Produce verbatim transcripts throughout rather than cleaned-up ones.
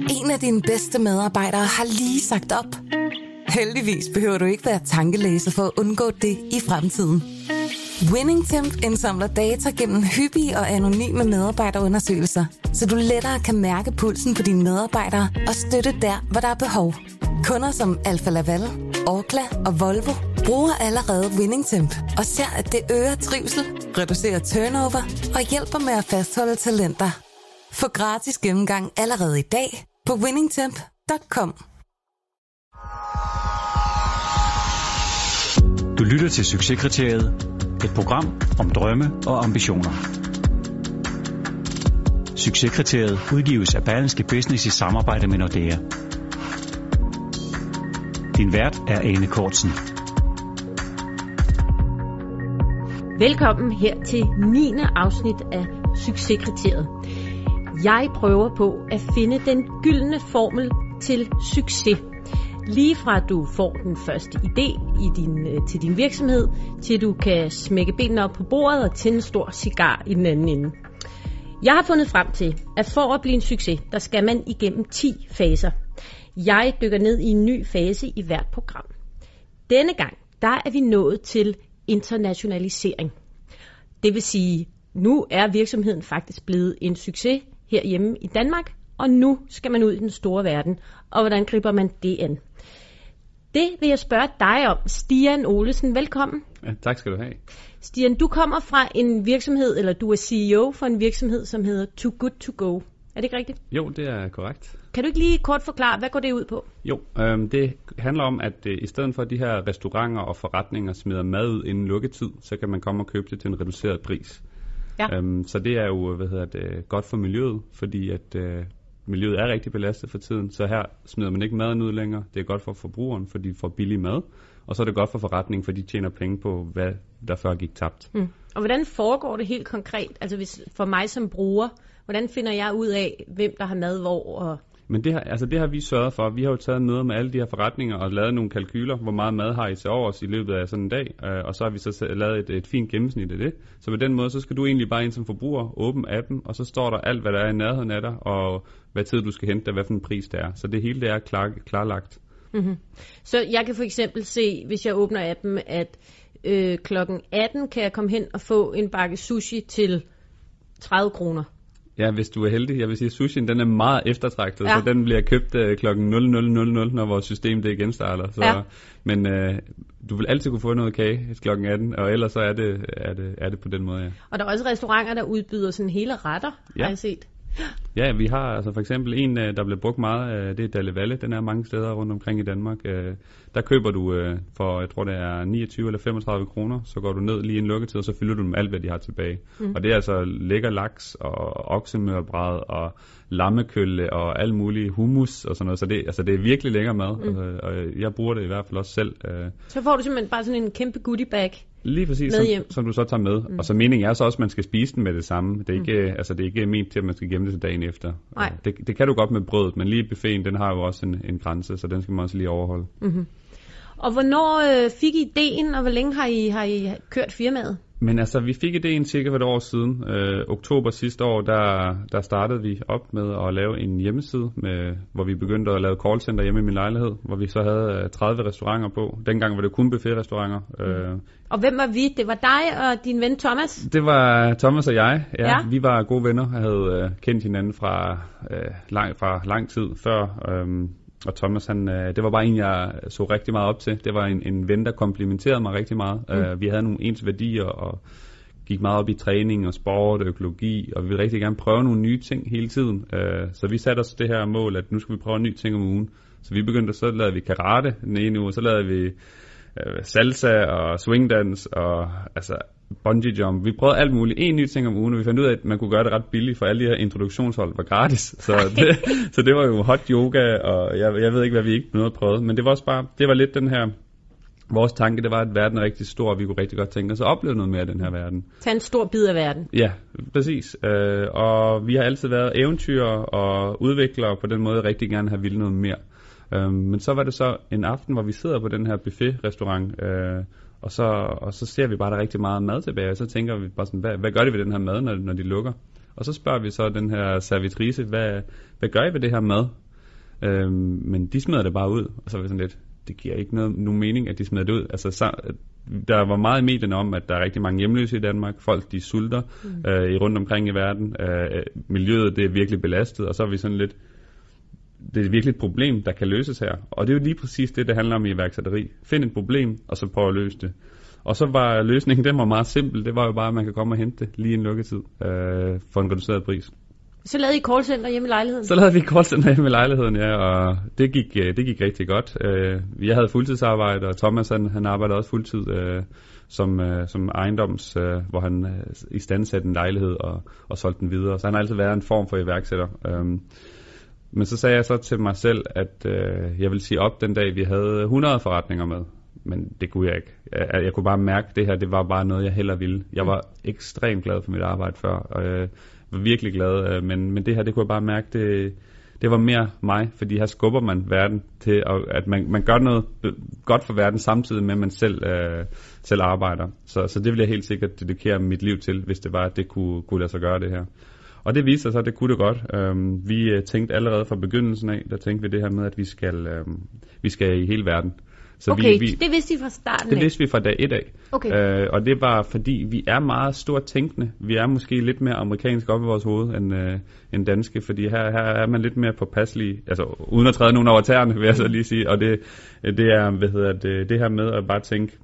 En af dine bedste medarbejdere har lige sagt op. Heldigvis behøver du ikke være tankelæser for at undgå det i fremtiden. WinningTemp indsamler data gennem hyppige og anonyme medarbejderundersøgelser, så du lettere kan mærke pulsen på dine medarbejdere og støtte der, hvor der er behov. Kunder som Alfa Laval, Orkla og Volvo bruger allerede WinningTemp og ser, at det øger trivsel, reducerer turnover og hjælper med at fastholde talenter. Få gratis gennemgang allerede i dag på winningtemp punktum com. Du lytter til Succeskriteriet, et program om drømme og ambitioner. Succeskriteriet udgives af Berlingske Business i samarbejde med Nordea. Din vært er Ane Kortsen. Velkommen her til niende afsnit af Succeskriteriet. Jeg prøver på at finde den gyldne formel til succes. Lige fra du får den første idé i din, til din virksomhed, til du kan smække benene op på bordet og tænde en stor cigar i den anden ende. Jeg har fundet frem til, at for at blive en succes, der skal man igennem ti faser. Jeg dykker ned i en ny fase i hvert program. Denne gang, der er vi nået til internationalisering. Det vil sige, nu er virksomheden faktisk blevet en succes herhjemme i Danmark, og nu skal man ud i den store verden. Og hvordan griber man det an? Det vil jeg spørge dig om. Stian Olesen, velkommen. Ja, tak skal du have. Stian, du kommer fra en virksomhed, eller du er C E O for en virksomhed, som hedder Too Good To Go. Er det ikke rigtigt? Jo, det er korrekt. Kan du ikke lige kort forklare, hvad går det ud på? Jo, øhm, det handler om, at øh, i stedet for at de her restauranter og forretninger smider mad ud inden lukketid, så kan man komme og købe det til en reduceret pris. Ja. Øhm, så det er jo hvad hedder det, godt for miljøet, fordi at øh, miljøet er rigtig belastet for tiden. Så her smider man ikke maden ud længere. Det er godt for forbrugeren, fordi de får billig mad. Og så er det godt for forretningen, fordi de tjener penge på, hvad der før gik tabt. Mm. Og hvordan foregår det helt konkret? Altså hvis, for mig som bruger, hvordan finder jeg ud af, hvem der har mad hvor? Og Men det har, altså det har vi sørget for. Vi har jo taget møder med alle de her forretninger og lavet nogle kalkyler, hvor meget mad har I til overs i løbet af sådan en dag. Øh, og så har vi så lavet et, et fint gennemsnit af det. Så på den måde, så skal du egentlig bare ind som forbruger, åbne appen, og så står der alt, hvad der er i nærheden af dig, og hvad tid du skal hente det, hvad for en pris det er. Så det hele det er klar, klarlagt. Mm-hmm. Så jeg kan for eksempel se, hvis jeg åbner appen, at øh, klokken atten kan jeg komme hen og få en bakke sushi til tredive kroner. Ja, hvis du er heldig. Jeg vil sige, at sushien den er meget eftertragtet, ja. Så den bliver købt uh, klokken nul nul nul nul, når vores system det igen starter. Så, ja. Men uh, du vil altid kunne få noget kage klokken atten, og ellers så er det, er det, er det på den måde, ja. Og der er også restauranter, der udbyder sådan hele retter, ja. Har jeg set. Ja, vi har altså for eksempel en, der bliver brugt meget, det er Dalle Valle. Den er mange steder rundt omkring i Danmark. Der køber du for, jeg tror det er niogtyve eller femogtredive kroner, så går du ned lige en lukketid, og så fylder du dem alt, hvad de har tilbage. Mm. Og det er altså lækker laks og oksemørbræd og lammekølle og alt muligt hummus og sådan noget. Så det, altså det er virkelig lækker mad, mm. altså, og jeg bruger det i hvert fald også selv. Så får du simpelthen bare sådan en kæmpe goodie bag. Lige præcis, som, som du så tager med. Mm. Og så meningen er så også, at man skal spise den med det samme. Det er ikke, mm. altså, det er ikke ment til, at man skal gemme det til dagen efter. Det, det kan du godt med brødet, men lige buffeten, den har jo også en, en grænse, så den skal man også lige overholde. Mm-hmm. Og hvornår øh, fik I ideen, og hvor længe har I, har I kørt firmaet? Men altså, vi fik ideen cirka for et år siden. Øh, oktober sidste år, der, der startede vi op med at lave en hjemmeside, med, hvor vi begyndte at lave callcenter hjemme i min lejlighed, hvor vi så havde tredive restauranter på. Dengang var det kun buffetrestauranter. Mm. Øh, og hvem var vi? Det var dig og din ven Thomas? Det var Thomas og jeg. Ja, ja. Vi var gode venner. Jeg havde øh, kendt hinanden fra, øh, lang, fra lang tid før. Øh, Og Thomas, han, det var bare en, jeg så rigtig meget op til. Det var en, en ven, der komplimenterede mig rigtig meget. Mm. Uh, vi havde nogle ens værdier og gik meget op i træning og sport og økologi, og vi ville rigtig gerne prøve nogle nye ting hele tiden. Uh, så vi satte os det her mål, at nu skal vi prøve nye ting om ugen. Så vi begyndte, så lavede vi karate den ene uge, så lavede vi uh, salsa og swingdans og altså bungee jump. Vi prøvede alt muligt, en ny ting om ugen, og vi fandt ud af, at man kunne gøre det ret billigt, for alle de her introduktionshold var gratis. Så det, så det var jo hot yoga, og jeg, jeg ved ikke, hvad vi ikke nåede at prøve. Men det var også bare, det var lidt den her, vores tanke, det var, at verden er rigtig stor, og vi kunne rigtig godt tænke os at opleve noget mere af den her verden. Tag en stor bid af verden. Ja, præcis. Øh, og vi har altid været eventyrer og udviklere, på den måde rigtig gerne have ville noget mere. Øh, men så var det så en aften, hvor vi sidder på den her buffet-restaurant, øh, Og så, og så ser vi bare, der er rigtig meget mad tilbage, og så tænker vi bare sådan, hvad, hvad gør de ved den her mad, når, når de lukker? Og så spørger vi så den her servitrice, hvad, hvad gør I ved det her mad? Øh, men de smider det bare ud, og så var det sådan lidt, det giver ikke noget, nogen mening, at de smider det ud. Altså, så, der var meget i medierne om, at der er rigtig mange hjemløse i Danmark. Folk, de sulter mm. øh, rundt omkring i verden. Øh, miljøet, det er virkelig belastet, og så er vi sådan lidt, det er virkelig et problem, der kan løses her. Og det er jo lige præcis det, det handler om i iværksætteri. Find et problem, og så prøv at løse det. Og så var løsningen, den var meget simpel. Det var jo bare, at man kan komme og hente det lige en lukketid øh, for en reduceret pris. Så lavede I callcenter hjemme i lejligheden? Så lavede vi callcenter hjemme i lejligheden, ja, og det gik, det gik rigtig godt. Jeg havde fuldtidsarbejde, og Thomas han, han arbejdede også fuldtid øh, som, øh, som ejendoms, øh, hvor han øh, istandsatte en lejlighed og, og solgte den videre. Så han har altid været en form for iværksætter. Um, men så sagde jeg så til mig selv, at øh, jeg ville sige op den dag, vi havde hundrede forretninger med. Men det kunne jeg ikke. Jeg, jeg kunne bare mærke, at det her det var bare noget, jeg hellere ville. Jeg var ekstremt glad for mit arbejde før, og jeg var virkelig glad. Men, men det her, det kunne jeg bare mærke, det, det var mere mig. Fordi her skubber man verden til, at man, man gør noget godt for verden, samtidig med, at man selv, øh, selv arbejder. Så, så det ville jeg helt sikkert dedikere mit liv til, hvis det var, at det kunne, kunne lade sig gøre det her. Og det viste sig så, at det kunne det godt. Øhm, vi tænkte allerede fra begyndelsen af, der tænkte vi det her med, at vi skal, øhm, vi skal i hele verden. Så okay, vi, vi, det vidste I fra starten Det af. vidste vi fra dag et af. Okay. Øh, og det var fordi, vi er meget stort tænkende. Vi er måske lidt mere amerikansk op i vores hoved end, øh, end danske, fordi her, her er man lidt mere påpasselig, altså uden at træde nogen over tæerne, vil jeg så lige sige. Og det, det er, hvad hedder det, det her med at bare tænke,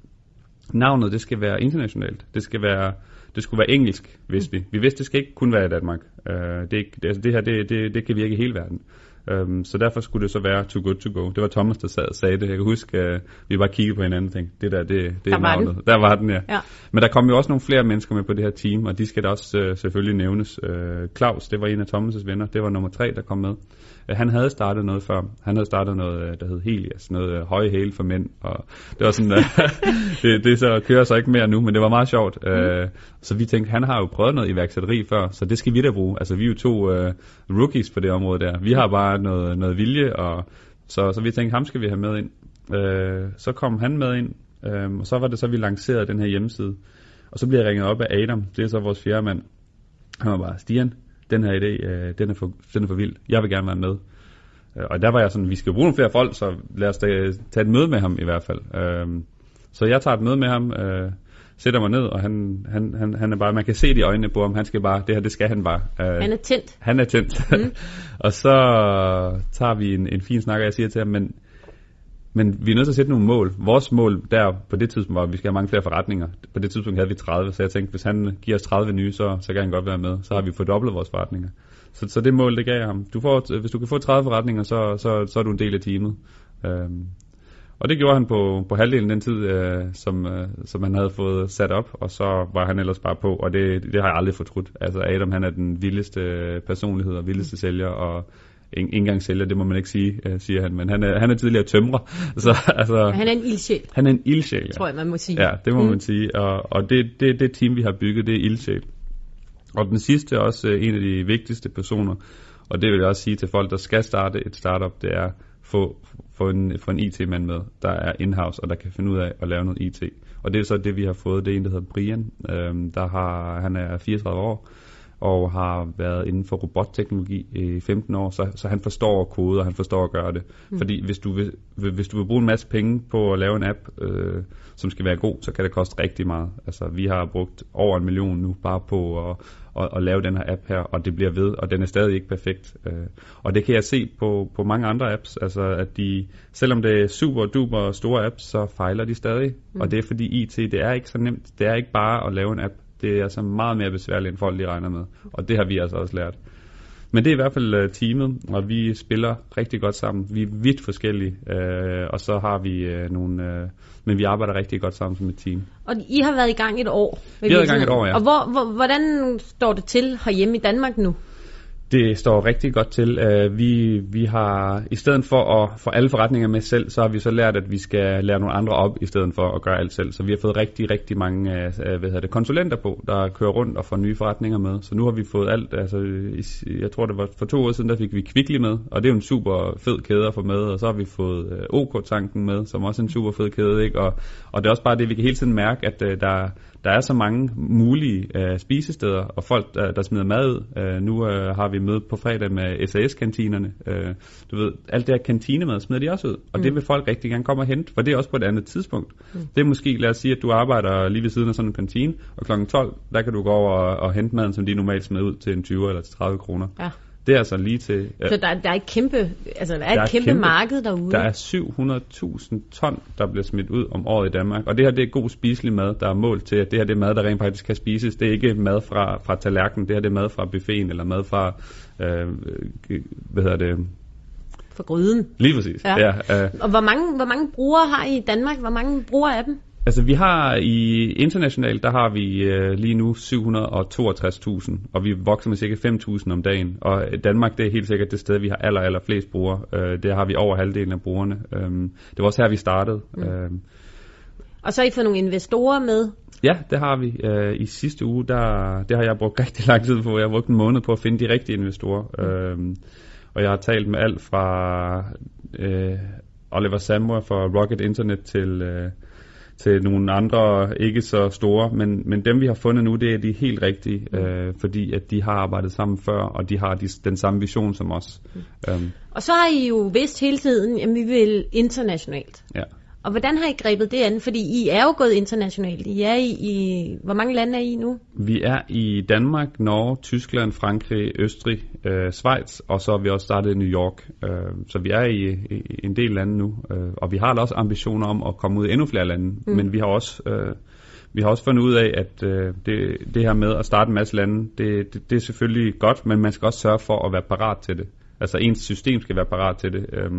navnet det skal være internationalt. Det skal være, det skulle være engelsk, vidste vi. Vi vidste, det skal ikke kun være i Danmark. Øh, det, er ikke, det, altså det her, det, det, det kan virke i hele verden. Um, så derfor skulle det så være too good to go. Det var Thomas, der sad, sagde det. Jeg kan huske, uh, vi bare kiggede på hinanden og tænkte, det der, det, det er navnet. Der var den, ja. ja. Men der kom jo også nogle flere mennesker med på det her team, og de skal da også uh, selvfølgelig nævnes. Uh, Claus, det var en af Thomas' venner. Det var nummer tre, der kom med. Uh, han havde startet noget før. Han havde startet noget, der hed Helias, noget uh, høje hæle for mænd. Og det var sådan, uh, det, det så kører så ikke mere nu, men det var meget sjovt. Uh, mm. Så vi tænkte, han har jo prøvet noget iværksætteri før, så det skal vi da bruge. Altså, vi er jo to uh, rookies på det område der. Vi har bare noget, noget vilje, og så, så vi tænkte, ham skal vi have med ind. Øh, så kom han med ind, øh, og så var det så, vi lancerede den her hjemmeside. Og så blev jeg ringet op af Adam, det er så vores fjerde mand. Han var bare, Stian, den her idé, øh, den, er for, den er for vild. Jeg vil gerne være med. Øh, og der var jeg sådan, vi skal bruge nogle flere folk, så lad os da tage et møde med ham i hvert fald. Øh, så jeg tager et møde med ham, øh, sætter mig ned, og han, han, han, han er bare, man kan se det i øjnene på ham, han skal bare, det her, det skal han bare. Uh, han er tændt. Han er tændt. Mm. Og så tager vi en, en fin snak, og jeg siger til ham, men, men vi er nødt til at sætte nogle mål. Vores mål der på det tidspunkt var, at vi skal have mange flere forretninger. På det tidspunkt havde vi tredive, så jeg tænkte, hvis han giver os tredive nye, så, så kan han godt være med. Så har vi fordoblet vores forretninger. Så, så det mål, det gav jeg ham. Du får, hvis du kan få tredive forretninger, så, så, så er du en del af teamet. Um, Og det gjorde han på, på halvdelen den tid, øh, som, øh, som han havde fået sat op, og så var han ellers bare på, og det, det har jeg aldrig fortrudt. Altså Adam, han er den vildeste personlighed og vildeste sælger, og ikke engang sælger, det må man ikke sige, øh, siger han, men han er, han er tidligere tømrer. Så, altså, han er en ildsjæl. Han er en ildsjæl, ja. Tror jeg, man må sige. Ja, det må mm. man sige, og, og det, det, det team, vi har bygget, det er ildsjæl. Og den sidste er også øh, en af de vigtigste personer, og det vil jeg også sige til folk, der skal starte et startup, det er få få en, få en I T-mand med, der er in-house, og der kan finde ud af at lave noget I T. Og det er så det, vi har fået. Det er en, der hedder Brian. Øhm, der har, han er fireogtredive år, og har været inden for robotteknologi i femten år, så, så han forstår at kode, og han forstår at gøre det. Mm. Fordi hvis du, vil, hvis du vil bruge en masse penge på at lave en app, øh, som skal være god, så kan det koste rigtig meget. Altså, vi har brugt over en million nu bare på at, at, at lave den her app her, og det bliver ved, og den er stadig ikke perfekt. Øh, og det kan jeg se på, på mange andre apps, altså at de, selvom det er super duper store apps, så fejler de stadig. Mm. Og det er fordi I T, det er ikke så nemt. Det er ikke bare at lave en app. Det er altså meget mere besværligt, end folk lige regner med. Og det har vi altså også lært. Men det er i hvert fald uh, teamet, og vi spiller rigtig godt sammen. Vi er vidt forskellige, uh, og så har vi uh, nogle... Uh, men vi arbejder rigtig godt sammen som et team. Og I har været i gang et år? Vi har været i gang et år, ja. Og hvor, hvor, hvordan står det til herhjemme i Danmark nu? Det står rigtig godt til. Uh, vi, vi har, i stedet for at få alle forretninger med selv, så har vi så lært, at vi skal lære nogle andre op, i stedet for at gøre alt selv. Så vi har fået rigtig, rigtig mange uh, hvad hedder det, konsulenter på, der kører rundt og får nye forretninger med. Så nu har vi fået alt. Altså, jeg tror, det var for to år siden, der fik vi Kvickly med, og det er jo en super fed kæde at få med. Og så har vi fået uh, OK-tanken med, som også er en super fed kæde, ikke? Og, og det er også bare det, vi kan hele tiden mærke, at uh, der, der er så mange mulige øh, spisesteder, og folk, der, der smider mad ud. Øh, nu øh, har vi møde på fredag med S A S-kantinerne. Øh, du ved, alt det her kantinemad smider de også ud, og mm. det vil folk rigtig gerne komme og hente, for det er også på et andet tidspunkt. Mm. Det er måske, lad os sige, at du arbejder lige ved siden af sådan en kantine, og klokken tolv, der kan du gå over og, og hente maden, som de normalt smider ud til en tyve eller til tredive kroner. Ja. Det er altså lige til... Ja. Så der, der er et kæmpe, altså der er der et kæmpe, kæmpe marked derude. Der er syv hundrede tusind ton, der bliver smidt ud om året i Danmark. Og det her, det er god spiselig mad, der er målt til, at det her det er mad, der rent faktisk kan spises. Det er ikke mad fra, fra tallerkenen, det her det er mad fra buffeten, eller mad fra, øh, hvad hedder det... Fra gryden. Lige præcis, ja. ja øh. Og hvor mange, hvor mange brugere har I i Danmark? Hvor mange brugere af dem? Altså vi har i internationalt, der har vi øh, lige nu syv hundrede og toogtres tusind, og vi vokser med cirka fem tusind om dagen. Og Danmark, det er helt sikkert det sted, vi har aller, aller flest brugere. Øh, det har vi over halvdelen af brugerne. Øh, det var også her, vi startede. Mm. Øh. Og så har I fået nogle investorer med? Ja, det har vi. Øh, I sidste uge, der, det har jeg brugt rigtig lang tid på. Jeg har brugt en måned på at finde de rigtige investorer. Mm. Øh, og jeg har talt med alt fra øh, Oliver Samwer fra Rocket Internet til... Øh, til nogle andre ikke så store, men, men dem vi har fundet nu, det er de helt rigtige, mm. øh, fordi at de har arbejdet sammen før, og de har de, den samme vision som os. Mm. Um. Og så har I jo vidst hele tiden, at vi vil internationalt. Ja. Og hvordan har I grebet det an? Fordi I er jo gået internationalt. I er i, i hvor mange lande er I nu? Vi er i Danmark, Norge, Tyskland, Frankrig, Østrig, øh, Schweiz, og så har vi også startet i New York. Øh, så vi er i, i en del lande nu, øh, og vi har da også ambitioner om at komme ud i endnu flere lande. Mm. Men vi har også øh, vi har også fundet ud af, at øh, det, det her med at starte en masse lande, det, det, det er selvfølgelig godt, men man skal også sørge for at være parat til det. Altså ens system skal være parat til det. Øh,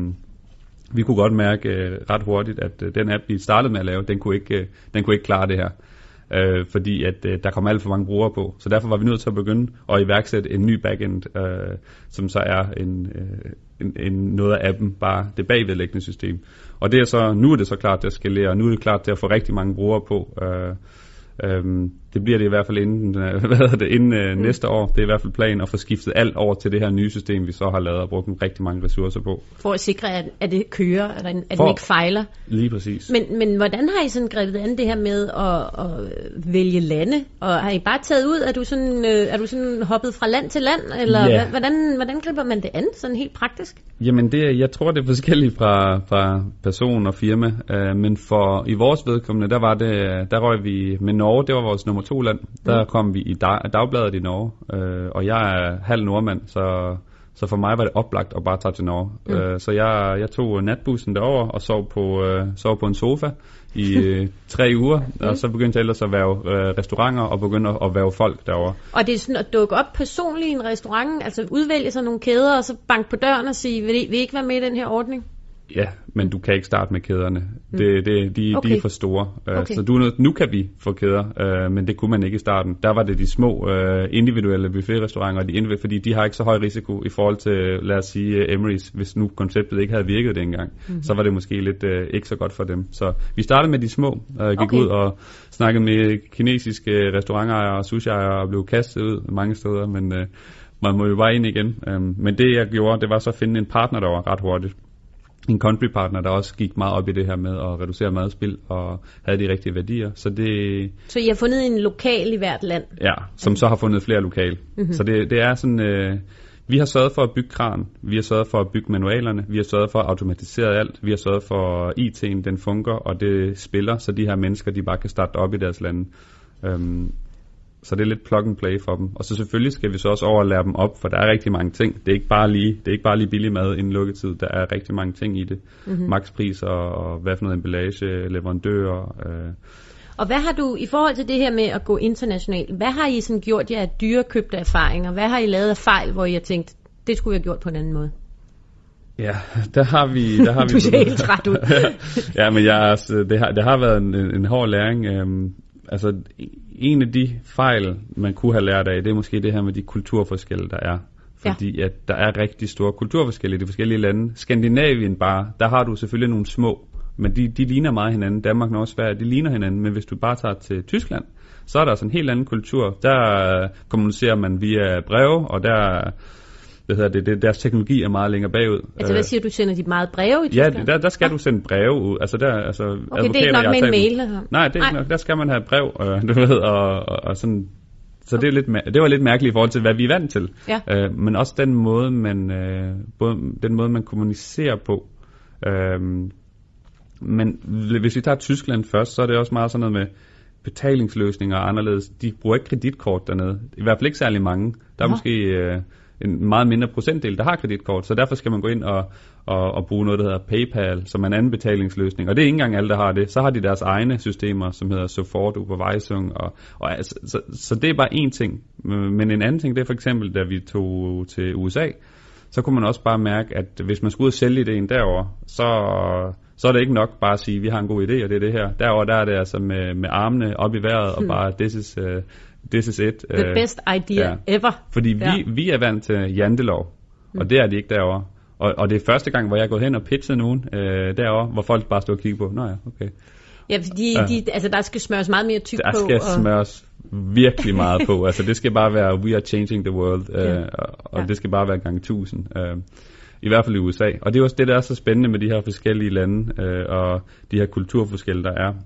Vi kunne godt mærke øh, ret hurtigt, at øh, den app, vi startede med at lave, den kunne ikke, øh, den kunne ikke klare det her. Øh, fordi at øh, der kom alt for mange brugere på. Så derfor var vi nødt til at begynde at iværksætte en ny backend, øh, som så er en, øh, en, en noget af appen, bare det bagvedliggende system. Og det er så, nu er det så klart til at skalere, og nu er det klart til at få rigtig mange brugere på. Øh, Øhm, det bliver det i hvert fald inden, øh, hvad hedder det, inden øh, mm. næste år. Det er i hvert fald planen at få skiftet alt over til det her nye system, vi så har lavet og brugt rigtig mange ressourcer på. For at sikre, at, at det kører, at, den, at den ikke fejler. Lige præcis. Men, men hvordan har I sådan grebet an det her med at, at vælge lande? Og har I bare taget ud? Er du sådan, øh, er du sådan hoppet fra land til land? Eller yeah. hvordan, hvordan griber man det an, sådan helt praktisk? Jamen, det, jeg tror, det er forskelligt fra, fra person og firma. Uh, men for i vores vedkommende, der var det, der røg vi med Norge, det var vores nummer to land. Der mm. kom vi i dag, dagbladet i Norge, øh, og jeg er halv nordmand, så, så for mig var det oplagt at bare tage til Norge. Mm. Øh, så jeg, jeg tog natbussen derover og sov på, øh, sov på en sofa i øh, tre uger, mm. og så begyndte jeg ellers at være øh, restauranter og begyndte at være folk derovre. Og det er sådan at dukke op personligt i en restaurant, altså udvælge sig nogle kæder, og så banke på døren og sige, vil I, vil I ikke være med i den her ordning? Ja, men du kan ikke starte med kæderne. Mm. Det, det, de, okay. de er for store. Uh, okay. Så du, nu kan vi få kæder, uh, men det kunne man ikke i starten. Der var det de små uh, individuelle buffetrestauranter, de individuelle, fordi de har ikke så høj risiko i forhold til, lad os sige, uh, Emery's. Hvis nu konceptet ikke havde virket dengang, mm-hmm. så var det måske lidt uh, ikke så godt for dem. Så vi startede med de små, uh, gik okay. ud og snakkede med kinesiske restaurantejere og sushi-ejere og blev kastet ud mange steder, men uh, man må jo bare ind igen. Um, men det jeg gjorde, det var så at finde en partner, der var ret hurtigt. En country partner, der også gik meget op i det her med at reducere madspild og havde de rigtige værdier. Så det. Så I har fundet en lokal i hvert land? Ja, som okay. så har fundet flere lokale. Mm-hmm. Så det, det er sådan, øh, vi har sørget for at bygge kran, vi har sørget for at bygge manualerne, vi har sørget for at automatisere alt, vi har sørget for at I T'en den fungerer, og det spiller, så de her mennesker, de bare kan starte op i deres lande. Um, Så det er lidt plug and play for dem. Og så selvfølgelig skal vi så også over og lære dem op, for der er rigtig mange ting. Det er ikke bare lige, det er ikke bare lige billig mad inden lukketid. Der er rigtig mange ting i det. Mm-hmm. Makspriser og hvad for noget emballage, leverandører. Øh. Og hvad har du i forhold til det her med at gå internationalt? Hvad har I sådan gjort jer af dyrekøbte erfaringer? Hvad har I lavet af fejl, hvor I har tænkt, det skulle vi have gjort på en anden måde? Ja, der har vi... Der har du ser helt træt ud. ja, men jeg, altså, det, har, det har været en, en hård læring. Øhm, altså... En af de fejl, man kunne have lært af, det er måske det her med de kulturforskelle, der er. Fordi ja. at der er rigtig store kulturforskelle i de forskellige lande. Skandinavien bare, der har du selvfølgelig nogle små, men de, de ligner meget hinanden. Danmark, Norge, Sverige, de ligner hinanden. Men hvis du bare tager til Tyskland, så er der sådan en helt anden kultur. Der kommunicerer man via breve, og der hvad hedder det, det, deres teknologi er meget længere bagud. Altså hvad siger du, sender de meget breve i Tyskland? Ja, der, der skal ja. du sende breve ud. Altså der, altså okay, det er ikke nok med en mail? Eller? Nej, det er ikke nok. Der skal man have brev, øh, du ved, og, og, og sådan. Så det, er lidt, det var lidt mærkeligt i forhold til, hvad vi er vant til. Ja. Øh, men også den måde, man, øh, både, den måde, man kommunicerer på. Øh, men hvis vi tager Tyskland først, så er det også meget sådan noget med betalingsløsninger og anderledes. De bruger ikke kreditkort dernede. I hvert fald ikke særlig mange. Der er ja. måske øh, en meget mindre procentdel, der har kreditkort. Så derfor skal man gå ind og, og, og bruge noget, der hedder PayPal, som er en anden betalingsløsning. Og det er ikke engang alle, der har det. Så har de deres egne systemer, som hedder Sofort, Überweisung. Og, og altså, så, så det er bare én ting. Men en anden ting, det er for eksempel, da vi tog til U S A, så kunne man også bare mærke, at hvis man skulle ud og sælge ideen derovre, så... så er det ikke nok bare at sige, at vi har en god idé, og det er det her. Derover der er det altså med, med armene op i vejret, hmm. og bare, this is, uh, this is it. The uh, best idea ja. ever. Fordi vi, ja. vi er vant til jantelov, hmm. og det er de ikke derovre. Og, og det er første gang, hvor jeg er gået hen og pitchet nogen uh, derovre, hvor folk bare står og kigger på, nå ja, okay. Ja, fordi ja. De, altså, der skal smøres meget mere tyk der på. Der skal og... smøres virkelig meget på. Altså det skal bare være, we are changing the world, uh, ja. og ja. det skal bare være gang tusind. Uh, I hvert fald i U S A. Og det er også det, der er så spændende med de her forskellige lande, øh, og de her kulturforskelle, der er.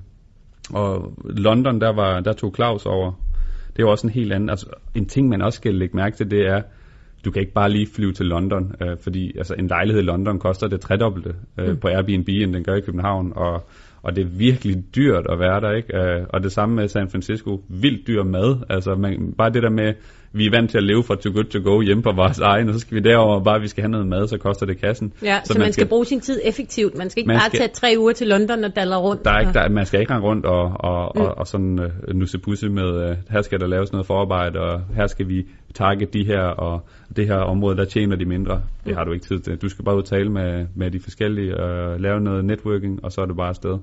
Og London, der var der tog Claus over. Det er jo også en helt anden... Altså, en ting, man også skal lægge mærke til, det er, du kan ikke bare lige flyve til London, øh, fordi altså, en lejlighed i London koster det tredobbelte øh, mm. på Airbnb, end den gør i København, og, og det er virkelig dyrt at være der, ikke? Øh, og det samme med San Francisco. Vildt dyr mad. Altså, man, bare det der med... Vi er vant til at leve fra Too Good To Go hjemme på vores egen, og så skal vi derover bare, vi skal have noget mad, så koster det kassen. Ja, så, så man, man skal, skal bruge sin tid effektivt. Man skal ikke man bare skal, tage tre uger til London og dalle rundt. Der er ikke, der, man skal ikke rende rundt og, og, mm. og, og sådan uh, nussepusse med, uh, her skal der laves noget forarbejde, og her skal vi target de her, og det her område, der tjener de mindre. Det mm. har du ikke tid til. Du skal bare ud og tale med, med de forskellige, og lave noget networking, og så er det bare afsted.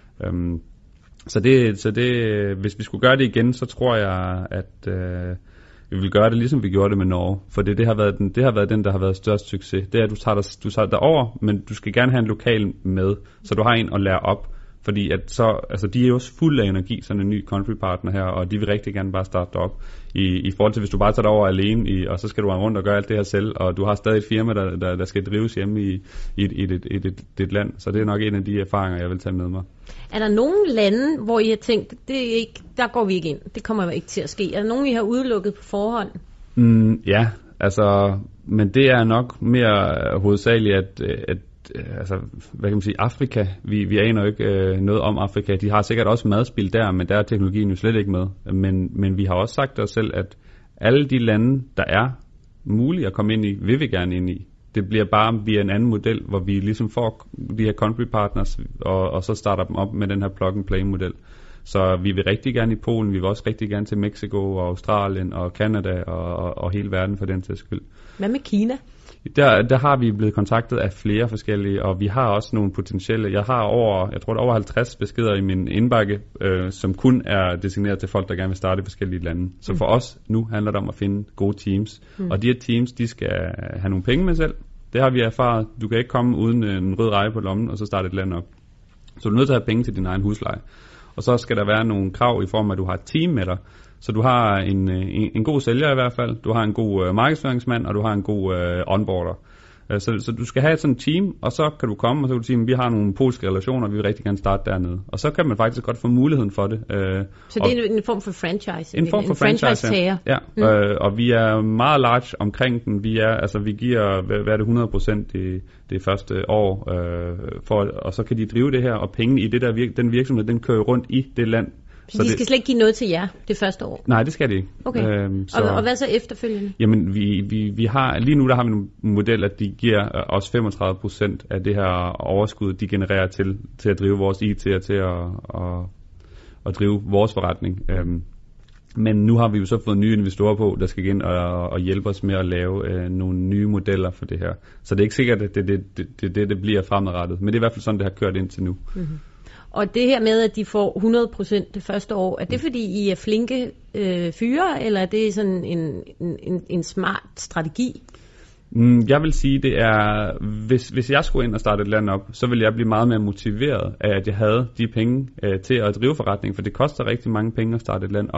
Um, så, det, så det, hvis vi skulle gøre det igen, så tror jeg, at... Uh, vi vil gøre det, ligesom vi gjorde det med Norge. For det, det, har været den, det har været den, der har været størst succes. Det er, at du tager, dig, du tager dig over, men du skal gerne have en lokal med, så du har en at lære op. Fordi at så, altså de er jo også fuld af energi, sådan en ny country partner her, og de vil rigtig gerne bare starte op. I, i forhold til, hvis du bare tager dig over alene, i, og så skal du rende rundt og gøre alt det her selv, og du har stadig et firma, der, der, der skal drives hjemme i, i, et, i et, et, et, et land. Så det er nok en af de erfaringer, jeg vil tage med mig. Er der nogle lande, hvor I har tænkt, det er ikke, der går vi ikke ind, det kommer ikke til at ske? Er der nogen, I har udelukket på forhånd? Mm, ja, altså, men det er nok mere hovedsageligt, at, at altså, hvad kan man sige, Afrika, vi, vi aner jo ikke øh, noget om Afrika. De har sikkert også madspil der, men der er teknologien jo slet ikke med. Men, men vi har også sagt os selv, at alle de lande, der er mulige at komme ind i, vil vi gerne ind i. Det bliver bare via en anden model, hvor vi ligesom får de her country partners, og, og så starter dem op med den her plug-and-play-model. Så vi vil rigtig gerne i Polen, vi vil også rigtig gerne til Mexico og Australien og Canada og, og, og hele verden for den sags skyld. Hvad med Kina? Der, der har vi blevet kontaktet af flere forskellige, og vi har også nogle potentielle. Jeg har over, jeg tror det er over halvtreds beskeder i min indbakke, øh, som kun er designeret til folk, der gerne vil starte i forskellige lande. Så for mm. os nu handler det om at finde gode teams. Mm. Og de her teams, de skal have nogle penge med selv. Det har vi erfaret. Du kan ikke komme uden en rød reje på lommen, og så starte et land op. Så du er nødt til at have penge til din egen husleje. Og så skal der være nogle krav i form af, at du har et team med dig. Så du har en, en, en god sælger i hvert fald, du har en god uh, markedsføringsmand, og du har en god uh, onboarder. Uh, så, så du skal have sådan et team, og så kan du komme, og så kan du sige, at vi har nogle polske relationer, vi vil rigtig gerne starte dernede. Og så kan man faktisk godt få muligheden for det. Uh, så det er en form for franchise? En form for en franchise-tager. Ja, mm. uh, og vi er meget large omkring den. Vi er, altså vi giver, hvad er det, hundrede procent i det første år, uh, for, og så kan de drive det her, og penge i det der virk, den virksomhed, den kører rundt i det land. Så, så de skal det, slet ikke give noget til jer det første år? Nej, det skal de ikke. Okay. Øhm, så, og, og hvad så efterfølgende? Jamen, vi, vi, vi har, lige nu der har vi en model, at de giver os femogtredive procent af det her overskud, de genererer til, til at drive vores I T og til at, at, at drive vores forretning. Øhm, men nu har vi jo så fået nye investorer på, der skal ind og, og hjælpe os med at lave øh, nogle nye modeller for det her. Så det er ikke sikkert, at det er det, det, det, det, det bliver fremadrettet. Men det er i hvert fald sådan, det har kørt indtil nu. Mm-hmm. Og det her med, at de får hundrede procent det første år, er det fordi, I er flinke øh, fyre, eller er det sådan en, en, en smart strategi? Mm, jeg vil sige, det er, hvis, hvis jeg skulle ind og starte et land op, så ville jeg blive meget mere motiveret af, at jeg havde de penge øh, til at drive forretning, for det koster rigtig mange penge at starte et land op.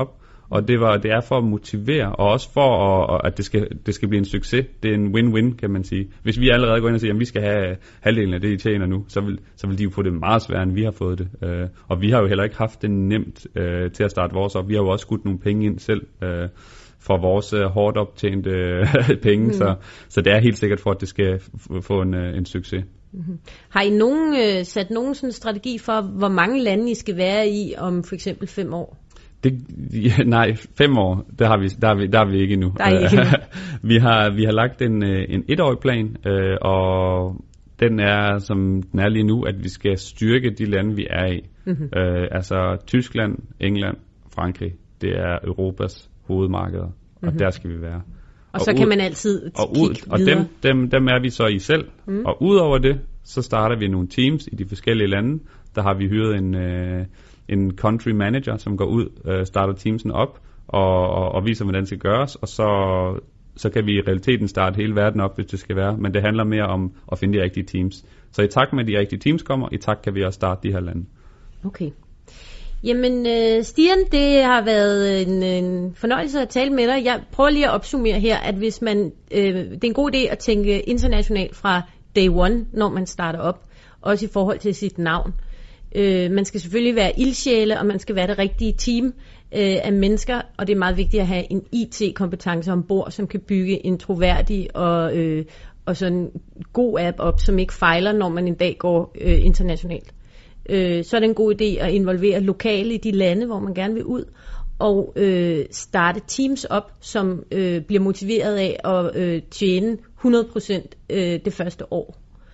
Og det, var, det er for at motivere, og også for, at, at det, skal, det skal blive en succes. Det er en win-win, kan man sige. Hvis vi allerede går ind og siger, at vi skal have halvdelen af det, I tjener nu, så vil, så vil de jo få det meget sværere, end vi har fået det. Uh, og vi har jo heller ikke haft det nemt uh, til at starte vores op. Vi har jo også skudt nogle penge ind selv, uh, for vores uh, hårdt optjente uh, penge, mm. så, så det er helt sikkert for, at det skal f- få en, uh, en succes. Mm-hmm. Har I nogen, uh, sat nogen sådan strategi for, hvor mange lande I skal være i om for eksempel fem år? Det, ja, nej, fem år, der har vi, der er vi, der er vi ikke endnu. Der er I ikke endnu. vi, har, vi har lagt en, en etårig plan, øh, og den er, som den er lige nu, at vi skal styrke de lande, vi er i. Mm-hmm. Øh, altså Tyskland, England, Frankrig, det er Europas hovedmarkeder, mm-hmm. og der skal vi være. Og, og så ud, kan man altid og ud, kigge og dem, dem, dem er vi så i selv. Mm. Og udover det, så starter vi nogle teams i de forskellige lande. Der har vi hyret en... Øh, en country manager, som går ud, øh, starter teamsen op og, og, og viser, hvordan det skal gøres, og så, så kan vi i realiteten starte hele verden op, hvis det skal være, men det handler mere om at finde de rigtige teams. Så i takt med, at de rigtige teams kommer, i takt kan vi også starte de her lande. Okay. Jamen, øh, Stian, det har været en, en fornøjelse at tale med dig. Jeg prøver lige at opsummere her, at hvis man, øh, det er en god idé at tænke internationalt fra day one, når man starter op, også i forhold til sit navn. Øh, man skal selvfølgelig være ildsjæle, og man skal være det rigtige team øh, af mennesker, og det er meget vigtigt at have en I T-kompetence ombord, som kan bygge en troværdig og, øh, og sådan god app op, som ikke fejler, når man en dag går øh, internationalt. Øh, så er det en god idé at involvere lokale i de lande, hvor man gerne vil ud, og øh, starte teams op, som øh, bliver motiveret af at øh, tjene hundrede procent øh, det første år.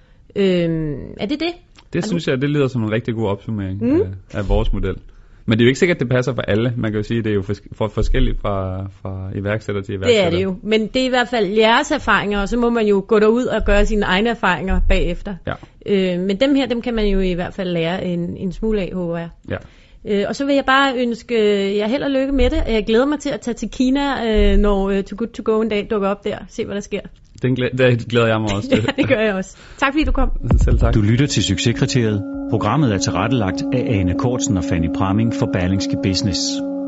Øh, er det det? Det synes jeg, det lyder som en rigtig god opsummering mm. af, af vores model. Men det er jo ikke sikkert, at det passer for alle. Man kan jo sige, at det er jo fors- for forskelligt fra, fra iværksætter til iværksætter. Det er det jo. Men det er i hvert fald jeres erfaringer, og så må man jo gå derud og gøre sine egne erfaringer bagefter. Ja. Øh, men dem her, dem kan man jo i hvert fald lære en, en smule af, håber jeg. Ja. Øh, og så vil jeg bare ønske jer held og lykke med det. Jeg glæder mig til at tage til Kina, øh, når uh, Too Good To Go en dag dukker op der. Se, hvad der sker. Den glæder, det glæder jeg mig også til. Ja, det gør jeg også. Tak fordi du kom. Selv tak. Du lytter til Succeskriteriet. Programmet er tilrettelagt af Ane Kortsen og Fanny Pramming for Berlingske Business.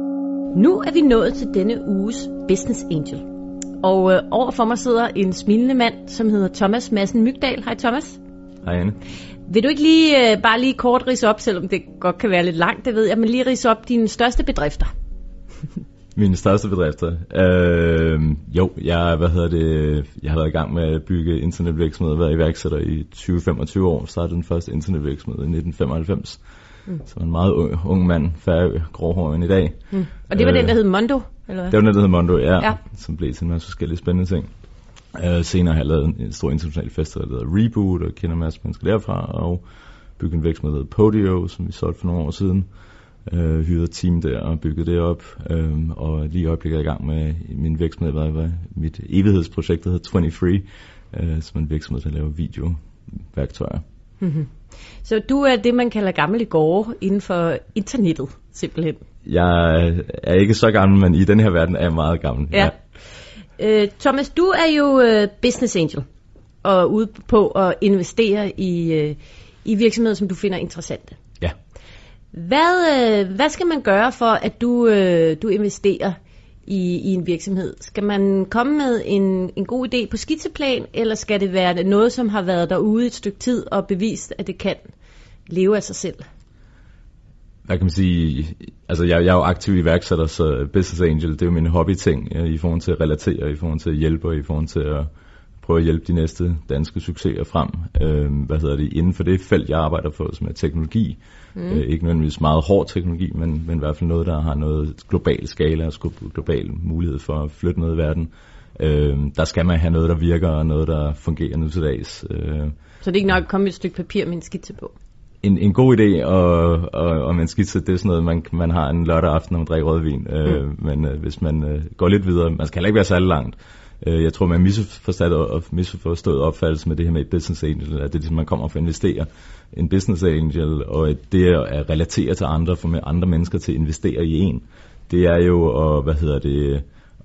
Nu er vi nået til denne uges Business Angel. Og øh, overfor mig sidder en smilende mand, som hedder Thomas Madsen Mygdal. Hej Thomas. Hej Anne. Vil du ikke lige øh, bare lige kort ridse op, selvom det godt kan være lidt langt, det ved jeg, men lige ridse op dine største bedrifter? Mine største bedrifter? Øh, jo, jeg, hvad hedder det, jeg har været i gang med at bygge internetvirksomheder, været iværksætter i tyve til femogtyve år, startede den første internetvirksomhed i nitten femoghalvfems. Mm. Så en meget ung, ung mand, færre gråhår end i dag. Mm. Og det var øh, den, der hed Mondo? Eller hvad? Det var den, der hed Mondo, ja, ja. Som blev til en masse forskellige spændende ting. Uh, senere har jeg lavet en stor international festival, der hedder Reboot, og kender en masse mennesker derfra, og bygget en virksomhed, der hedder Podio, som vi solgte for nogle år siden. Uh, hyrede et team der og byggede det op, um, og lige i øjeblikket er i gang med min virksomhed, var, var mit evighedsprojekt, der hedder tyve-tre, uh, som er en virksomhed, der laver videoværktøjer. Mm-hmm. Så du er det, man kalder gammel i gårde inden for internettet, simpelthen? Jeg er ikke så gammel, men i den her verden er jeg meget gammel. Ja. Ja. Uh, Thomas, du er jo uh, business angel, og ude på at investere i, uh, i virksomheder, som du finder interessante. Ja. Hvad, øh, hvad skal man gøre for, at du, øh, du investerer i, i en virksomhed? Skal man komme med en, en god idé på skitseplan, eller skal det være noget, som har været derude et stykke tid og bevist, at det kan leve af sig selv? Hvad kan man sige? Altså, jeg, jeg er jo aktiv iværksætter, så business angel, det er jo min hobbyting ja, i forhold til at relatere, i forhold til at hjælpe, og i forhold til at prøve at hjælpe de næste danske succeser frem. Øh, hvad hedder det? Inden for det felt, jeg arbejder på, som er teknologi. Mm. Øh, ikke nødvendigvis meget hård teknologi, men, men i hvert fald noget, der har noget global skala og global mulighed for at flytte noget i verden. Øh, der skal man have noget, der virker, og noget, der fungerer nu til dags. Øh, Så det er ikke nok at komme med et stykke papir med en skitse på? En, en god idé, og, og, og man skitse, det er sådan noget, man, man har en lørdag aften, når man drikker rødvin. Øh, mm. Men øh, hvis man øh, går lidt videre, man skal heller ikke være særlig langt. Øh, jeg tror, man har misforstået, og misforstået opfattelse med det her med et business angel, at det er ligesom, man kommer for at investere. En business angel, og det at relatere til andre, få med andre mennesker til at investere i en, det er jo at, hvad hedder det,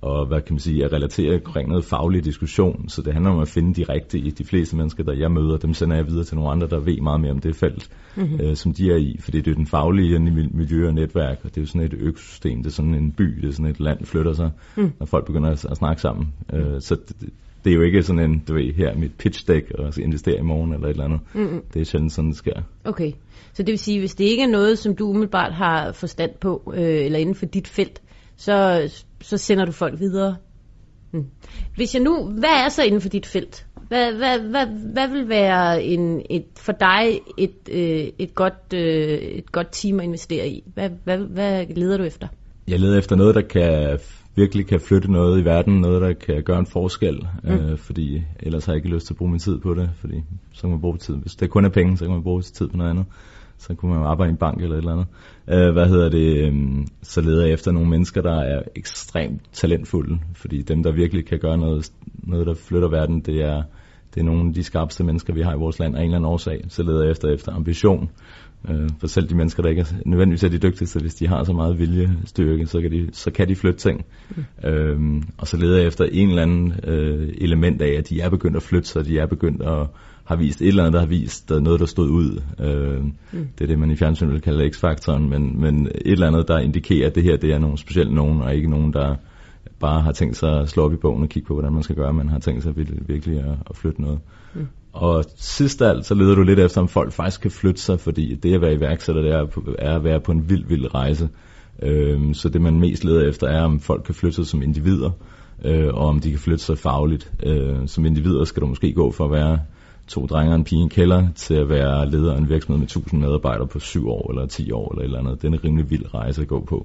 og hvad kan man sige, at relatere omkring noget faglig diskussion. Så det handler om at finde de rigtige. De fleste mennesker, der jeg møder, dem sender jeg videre til nogle andre, der ved meget mere om det felt, mm-hmm. øh, som de er i. Fordi det er den faglige miljø og netværk, og det er jo sådan et økosystem, det er sådan en by, det er sådan et land, flytter sig, mm. når folk begynder at, at snakke sammen. Øh, så det, det er jo ikke sådan en, du ved, her er mit pitch deck, og så investere i morgen eller et eller andet. Mm-hmm. Det er sjældent sådan, det sker. Okay, så det vil sige, hvis det ikke er noget, som du umiddelbart har forstand på, øh, eller inden for dit felt, så, så sender du folk videre. Hmm. Hvis jeg nu, hvad er så inden for dit felt? Hvad, hvad, hvad, hvad vil være en, et, for dig et, øh, et, godt, øh, et godt team at investere i? Hvad, hvad, hvad leder du efter? Jeg leder efter noget, der kan virkelig kan flytte noget i verden, noget, der kan gøre en forskel, mm. øh, fordi ellers har jeg ikke lyst til at bruge min tid på det, fordi så kan man bruge tid. Hvis det kun er penge, så kan man bruge tid på noget andet. Så kunne man arbejde i en bank eller et eller andet. Uh, hvad hedder det? Um, så leder jeg efter nogle mennesker, der er ekstremt talentfulde, fordi dem, der virkelig kan gøre noget, noget der flytter verden, det er, det er nogle af de skarpeste mennesker, vi har i vores land af en eller anden årsag. Så leder jeg efter, efter ambition. Uh, for selv de mennesker, der ikke er nødvendigvis er de dygtigste, hvis de har så meget viljestyrke, så kan de, så kan de flytte ting. Mm. Uh, og så leder jeg efter en eller anden uh, element af, at de er begyndt at flytte sig, de er begyndt at har vist et eller andet, der har vist der noget, der stod ud. Øh, mm. Det er det, man i fjernsynet vil kalde X-faktoren, men, men et eller andet, der indikerer, at det her det er nogen specielt nogen, og ikke nogen, der bare har tænkt sig at slå op i bogen og kigge på, hvordan man skal gøre, men har tænkt sig virkelig, virkelig at, at flytte noget. Mm. Og sidst af alt, så leder du lidt efter, om folk faktisk kan flytte sig, fordi det at være iværksætter, det er, er at være på en vild, vild rejse. Øh, så det, man mest leder efter, er, om folk kan flytte sig som individer, øh, og om de kan flytte sig fagligt. Øh, som individer skal du måske gå for at være to drenge og en pige i en kælder til at være leder af en virksomhed med tusind medarbejdere på syv år eller ti år eller et eller andet. Det er en rimelig vild rejse at gå på.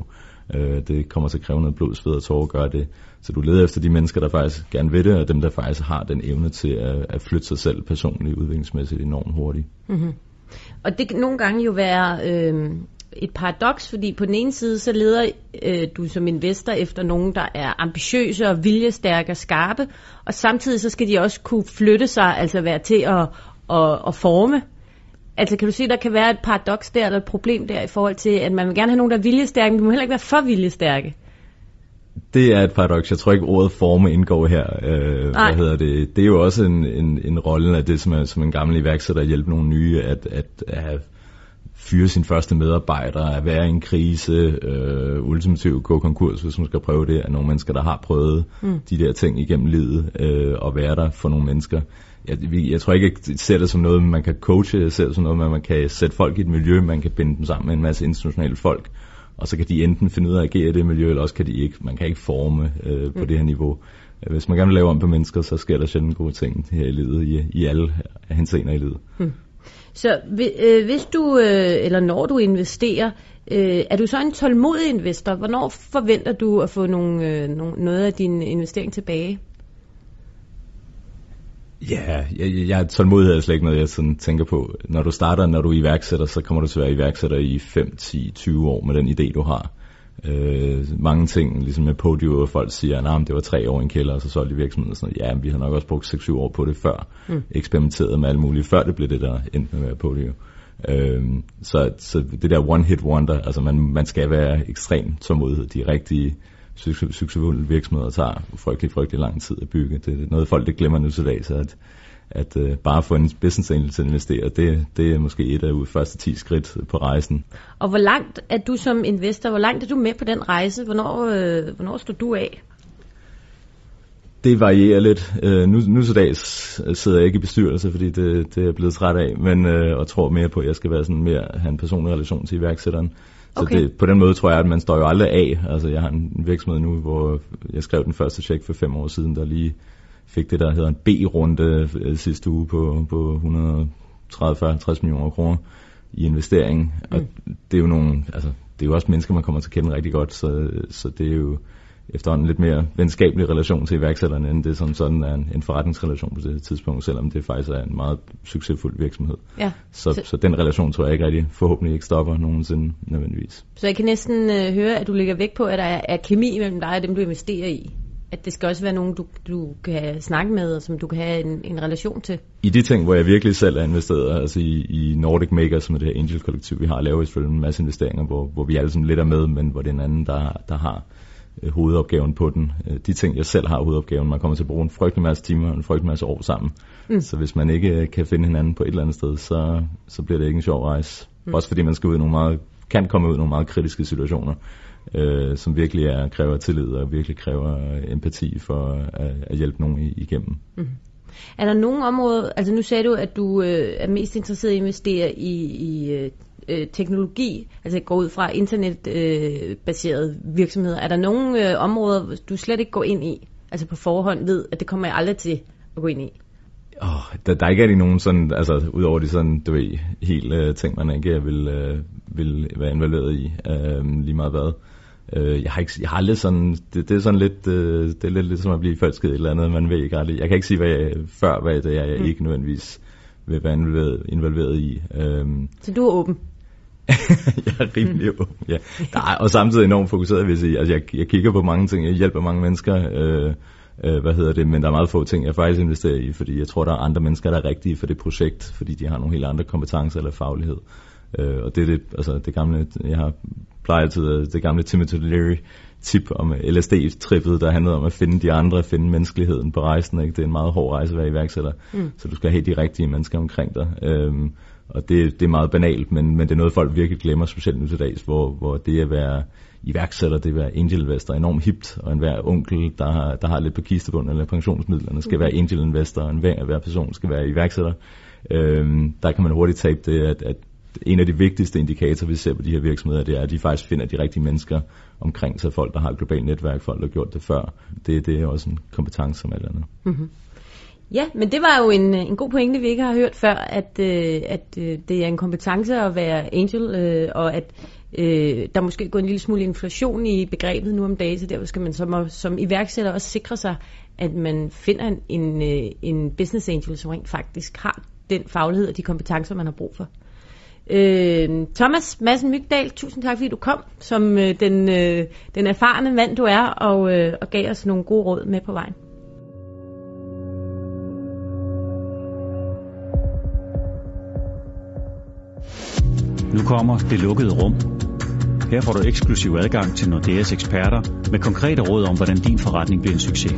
Det kommer til at kræve noget blod, sved og tårer at gøre det. Så du leder efter de mennesker, der faktisk gerne vil det, og dem, der faktisk har den evne til at, at flytte sig selv personligt udviklingsmæssigt enormt hurtigt. Mm-hmm. Og det kan nogle gange jo være øh, et paradoks, fordi på den ene side, så leder øh, du som investor efter nogen, der er ambitiøse og viljestærke og skarpe, og samtidig så skal de også kunne flytte sig, altså være til at, at, at forme. Altså kan du sige, der kan være et paradoks der, eller et problem der i forhold til, at man vil gerne have nogen, der er viljestærke, men du må heller ikke være for viljestærke. Det er et paradoks. Jeg tror ikke, ordet forme indgår her. Øh, hvad hedder det? Det er jo også en, en, en rolle af det, som, er, som en gammel iværksætter at hjælpe nogle nye, at, at, at have fyre sin første medarbejder, at være i en krise, øh, ultimativt gå konkurs, hvis man skal prøve det, af nogle mennesker, der har prøvet mm. de der ting igennem livet, øh, og være der for nogle mennesker. Jeg, jeg tror ikke, jeg ser det som noget, man kan coache, jeg ser det som noget, man kan sætte folk i et miljø, man kan binde dem sammen med en masse internationale folk, og så kan de enten finde ud af at agere i det miljø, eller også kan de ikke. Man kan ikke forme øh, på mm. det her niveau. Hvis man gerne vil lave om på mennesker, så sker der sjældent gode ting her i livet, i, i alle henseender i livet. Mm. Så øh, hvis du, øh, eller når du investerer, øh, er du så en tålmodig investor? Hvornår forventer du at få nogle, øh, nogle, noget af din investering tilbage? Ja, jeg, jeg tålmodighed er slet ikke noget, jeg sådan tænker på. Når du starter, når du er iværksætter, så kommer du til at være iværksætter i fem, ti, tyve år med den idé, du har. Øh, mange ting, ligesom med Podio, hvor folk siger, nej, det var tre år i en kælder, og så solgte de virksomheden. Sådan noget. Ja, vi har nok også brugt seks syv år på det før. Mm. Eksperimenteret med alt muligt, før det blev det, der endte med at være Podio. Øh, så, så det der one hit wonder, altså man, man skal være ekstremt tålmodig. De rigtige succesfulde virksomheder tager frygtelig, frygtelig lang tid at bygge. Det er noget, folk det glemmer nu til dag, så at, at uh, bare få en business angel til at investere, det, det er måske et af de første ti skridt på rejsen. Og hvor langt er du som investor, hvor langt er du med på den rejse? Hvornår, øh, hvornår står du af? Det varierer lidt. Uh, nu, nu til dags sidder jeg ikke i bestyrelse, fordi det, det er jeg blevet træt af, men uh, og tror mere på, at jeg skal være sådan mere, have en personlig relation til iværksætteren. Så okay. det, på den måde tror jeg, at man står jo aldrig af. Altså jeg har en virksomhed nu, hvor jeg skrev den første check for fem år siden, der lige fik det, der hedder en B-runde sidste uge på, på et hundrede og tredive til halvtreds millioner kroner i investering. Mm. Og det er jo nogle, altså det er jo også mennesker, man kommer til at kende rigtig godt, så, så det er jo efterhånden lidt mere venskabelig relation til iværksætterne, end det som sådan er en, en forretningsrelation på det tidspunkt, selvom det faktisk er en meget succesfuld virksomhed. Ja. Så, så, så den relation tror jeg ikke rigtig, forhåbentlig ikke stopper nogensinde nødvendigvis. Så jeg kan næsten øh, høre, at du lægger vægt på, at der er, er kemi mellem dig og dem, du investerer i. At det skal også være nogen, du, du kan snakke med, og som du kan have en, en relation til. I de ting, hvor jeg virkelig selv er investeret, altså i, i Nordic Makers, som er det her angel-kollektiv, vi har lavet selvfølgelig en masse investeringer, hvor, hvor vi alle sådan lidt er med, men hvor det er en anden, der, der har øh, hovedopgaven på den. Øh, de ting, jeg selv har hovedopgaven, man kommer til at bruge en frygtelig masse timer og en frygtelig masse år sammen. Mm. Så hvis man ikke øh, kan finde hinanden på et eller andet sted, så, så bliver det ikke en sjov rejse. Mm. Også fordi man skal ud i nogle meget, kan komme ud i nogle meget kritiske situationer, øh, som virkelig er, kræver tillid og virkelig kræver empati for at, at hjælpe nogen igennem. Mm. Er der nogle områder, altså nu sagde du, at du øh, er mest interesseret i at investere i, i øh, teknologi, altså går ud fra internetbaserede øh, virksomheder. Er der nogle øh, områder, du slet ikke går ind i, altså på forhånd ved, at det kommer jeg aldrig til at gå ind i? Oh, der, der er ikke rigtig nogen sådan, altså udover de sådan, du ved, helt øh, ting, man ikke vil, øh, vil være involveret i, øh, lige meget hvad. Øh, jeg har ikke, jeg har aldrig sådan, det, det er sådan lidt, øh, det er lidt ligesom at blive forelsket i et eller andet, man ved ikke aldrig. Jeg kan ikke sige, hvad jeg, før hvad det er, jeg mm. ikke nødvendigvis vil være involveret, involveret i. Øh, Så du er åben? Jeg er rimelig åben, ja. Der er, og samtidig enormt fokuseret, vil jeg sige. Altså, jeg, jeg kigger på mange ting, jeg hjælper mange mennesker, øh, øh, hvad hedder det, men der er meget få ting, jeg faktisk investerer i, fordi jeg tror, der er andre mennesker, der er rigtige for det projekt, fordi de har nogle helt andre kompetencer eller faglighed. Øh, og det er det, altså det gamle, jeg har plejer altid det gamle Timothy Leary tip om L S D-trippet, der handlede om at finde de andre, finde menneskeligheden på rejsen, ikke? Det er en meget hård rejse at være iværksætter, mm. så du skal have de rigtige mennesker omkring dig. Øhm, og det, det er meget banalt, men, men det er noget, folk virkelig glemmer, specielt nu til dags, hvor, hvor det at være iværksætter, det at være angel investor er enormt hipt, og enhver onkel, der har, der har lidt på kistebunden eller pensionsmidlerne, skal mm. være angel investor, og enhver, enhver person skal være iværksætter. Øhm, der kan man hurtigt tabe det, at, at en af de vigtigste indikatorer, vi ser på de her virksomheder, det er, at de faktisk finder de rigtige mennesker omkring sig, folk, der har et globalt netværk, folk, der har gjort det før. Det, det er også en kompetence som alt andet. Mm-hmm. Ja, men det var jo en, en god pointe, vi ikke har hørt før, at, øh, at øh, det er en kompetence at være angel, øh, og at øh, der måske går en lille smule inflation i begrebet nu om dagen, så derfor skal man som, som iværksætter også sikre sig, at man finder en, en, en business angel, som rent faktisk har den faglighed og de kompetencer, man har brug for. Øh, Thomas Madsen Mygdal, tusind tak fordi du kom som øh, den, øh, den erfarne mand du er og, øh, og gav os nogle gode råd med på vejen. Nu kommer Det Lukkede Rum. Her får du eksklusiv adgang til Nordeas eksperter med konkrete råd om, hvordan din forretning bliver en succes.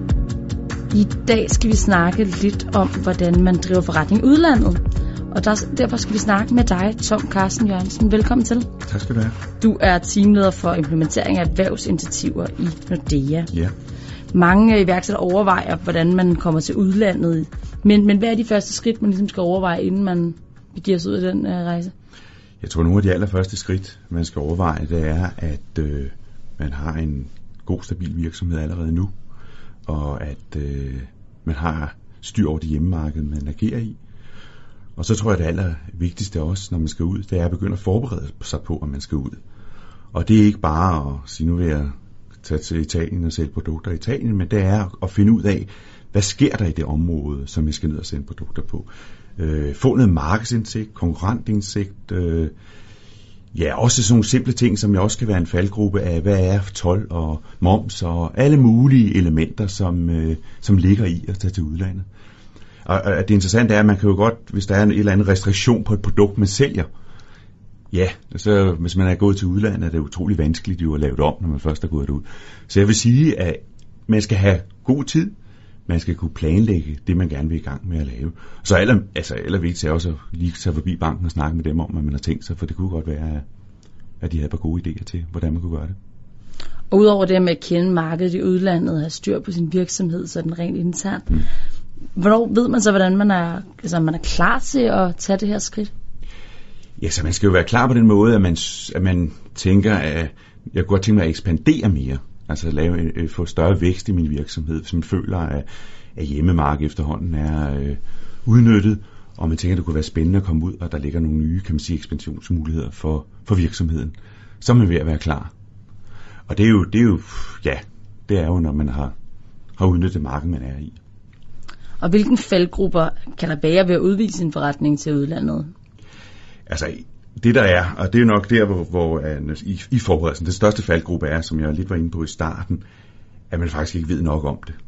I dag skal vi snakke lidt om, hvordan man driver forretning i udlandet. Og der, derfor skal vi snakke med dig, Tom Carsten Jørgensen. Velkommen til. Tak skal du have. Du er teamleder for implementering af erhvervsinitiativer i Nordea. Ja. Mange iværksættere overvejer, hvordan man kommer til udlandet. Men, men hvad er de første skridt, man ligesom skal overveje, inden man begiver sig ud af den uh, rejse? Jeg tror, nogle af de allerførste skridt, man skal overveje, det er, at øh, man har en god, stabil virksomhed allerede nu. Og at øh, man har styr over det hjemmemarked, man agerer i. Og så tror jeg, det allervigtigste også, når man skal ud, det er at begynde at forberede sig på, at man skal ud. Og det er ikke bare at sige, nu vil jeg tage til Italien og sælge produkter i Italien, men det er at finde ud af, hvad sker der i det område, som jeg skal ned og sende produkter på. Øh, få noget markedsindsigt, konkurrentindsigt, øh, ja, også sådan nogle simple ting, som jeg også kan være en faldgruppe af, hvad er told og moms og alle mulige elementer, som, øh, som ligger i at tage til udlandet. Og det interessante er, at man kan jo godt, hvis der er en eller anden restriktion på et produkt, man sælger, ja, så hvis man er gået til udlandet, er det utrolig vanskeligt jo at lave det om, når man først er gået ud. Så jeg vil sige, at man skal have god tid, man skal kunne planlægge det, man gerne vil i gang med at lave. Så aller, altså allervigtigst er også at lige tage forbi banken og snakke med dem om, hvad man har tænkt sig, for det kunne godt være, at de havde et par gode idéer til, hvordan man kunne gøre det. Og udover det med at kende markedet i udlandet og have styr på sin virksomhed, så er den rent internt. Mm. Hvornår ved man så, hvordan man er, altså, man er klar til at tage det her skridt? Ja, så man skal jo være klar på den måde, at man, at man tænker, at jeg kunne godt tænke mig at ekspandere mere. Altså at lave, få større vækst i min virksomhed, hvis man føler, at, at hjemmemarkedet efterhånden er øh, udnyttet, og man tænker, at det kunne være spændende at komme ud, og der ligger nogle nye, kan man sige, ekspansionsmuligheder for, for virksomheden. Så er man ved at være klar. Og det er jo, det er jo, ja, det er jo, når man har, har udnyttet markedet, man er i. Og hvilken faldgrupper kan der være ved at udvise en forretning til udlandet? Altså, det der er, og det er nok der, hvor, hvor i, i forberedelsen, det største faldgruppe er, som jeg lidt var inde på i starten, at man faktisk ikke ved nok om det.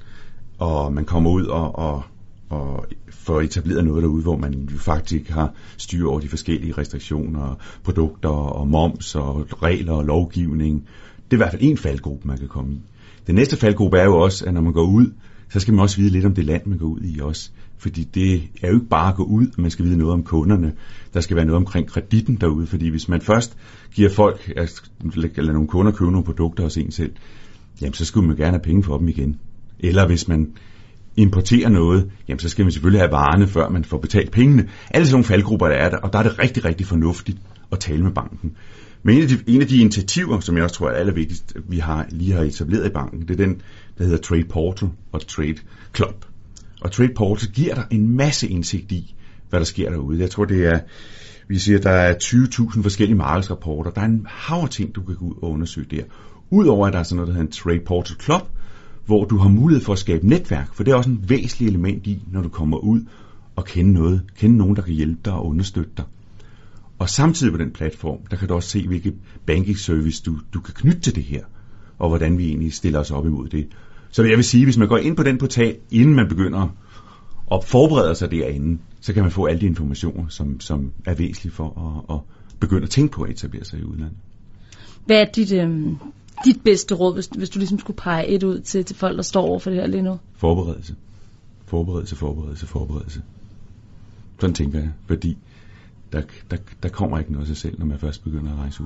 Og man kommer ud og, og, og får etableret noget derude, hvor man jo faktisk har styr over de forskellige restriktioner, produkter og moms og regler og lovgivning. Det er i hvert fald en faldgruppe, man kan komme i. Den næste faldgruppe er jo også, at når man går ud, så skal man også vide lidt om det land, man går ud i også. Fordi det er jo ikke bare at gå ud, man skal vide noget om kunderne. Der skal være noget omkring kreditten derude, fordi hvis man først giver folk, eller nogle kunder købe nogle produkter hos en selv, jamen så skulle man gerne have penge for dem igen. Eller hvis man importerer noget, jamen så skal man selvfølgelig have varerne, før man får betalt pengene. Alle sådan nogle faldgrupper, der er der, og der er det rigtig, rigtig fornuftigt at tale med banken. Men en af de, en af de initiativer, som jeg også tror er allervigtigst, vi har, lige har etableret i banken, det er den, der hedder Trade Portal og Trade Club. Og Trade Portal giver dig en masse indsigt i, hvad der sker derude. Jeg tror, det er, vi siger, der er tyve tusind forskellige markedsrapporter. Der er en hav af ting, du kan gå ud og undersøge der. Udover at der er sådan noget, der hedder en Trade Portal Club, hvor du har mulighed for at skabe netværk, for det er også en væsentlig element i, når du kommer ud og kende noget, kende nogen, der kan hjælpe dig og understøtte dig. Og samtidig på den platform, der kan du også se, hvilke banking service du, du kan knytte til det her, og hvordan vi egentlig stiller os op imod det. Så jeg vil sige, hvis man går ind på den portal, inden man begynder at forberede sig derinde, så kan man få alle de informationer, som, som er væsentlige for at, at begynde at tænke på at etablere sig i udlandet. Hvad er dit, øh, dit bedste råd, hvis, hvis du ligesom skulle pege et ud til, til folk, der står over for det her lige nu? Forberedelse. Forberedelse, forberedelse, forberedelse. Sådan tænker jeg, fordi der, der, der kommer ikke noget af sig selv, når man først begynder at rejse ud.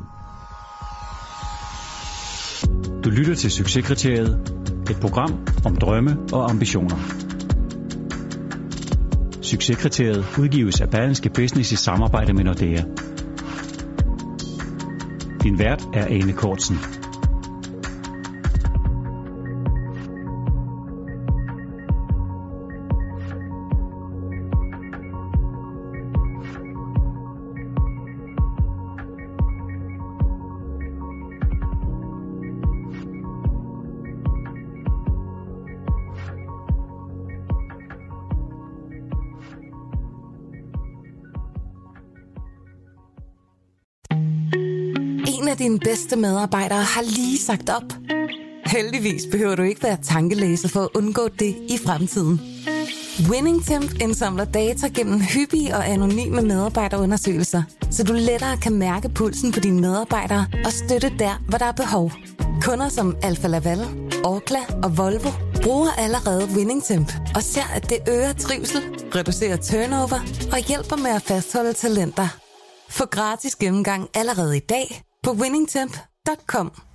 Du lytter til Succeskriteriet, et program om drømme og ambitioner. Succeskriteriet udgives af Berlingske Business i samarbejde med Nordea. Din vært er Ane Kortsen. En af dine bedste medarbejdere har lige sagt op. Heldigvis behøver du ikke være tankelæser for at undgå det i fremtiden. WinningTemp indsamler data gennem hyppige og anonyme medarbejderundersøgelser, så du lettere kan mærke pulsen på dine medarbejdere og støtte der, hvor der er behov. Kunder som Alfa Laval, Orkla og Volvo bruger allerede WinningTemp og ser, at det øger trivsel, reducerer turnover og hjælper med at fastholde talenter. Få gratis gennemgang allerede i dag på winningtemp punktum com.